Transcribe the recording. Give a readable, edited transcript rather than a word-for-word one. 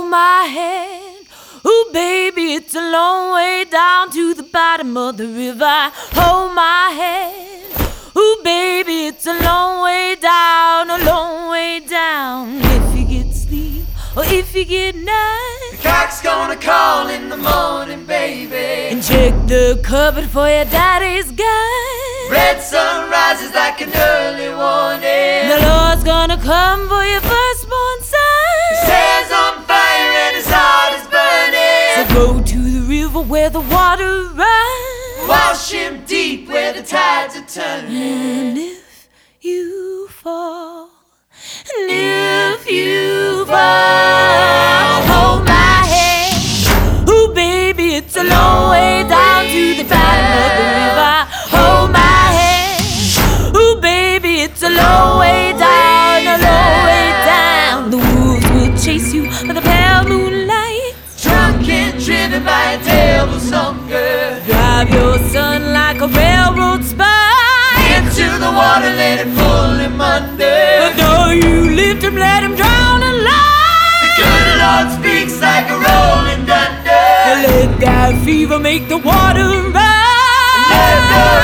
hold my hand. Ooh, baby, it's a long way down to the bottom of the river. Hold my hand. Ooh, baby, it's a long way down, a long way down. If you get sleep or if you get night, the cock's gonna call in the morning, baby. and check the cupboard for your daddy's gun. Red sun rises like an early warning. The Lord's gonna come for your firstborn son. His hair's on fire and his heart is burning. So go to the river where the water runs. Wash him deep where the tides are turning. And if you fall, and if you fall, hold my hand. Ooh, baby, it's a long way down to the bottom of the river. Hold my hand. Ooh, baby, it's a long way down, a long way down. The wolves will chase you by the pale moonlight. Drunk and driven by a devil's hunger. Drive your son like a railroad spike Into the water, let it pull him under. But though you lift him, let him drown alive. The good Lord speaks like a rolling thunder. Let that fever make the water run. Let the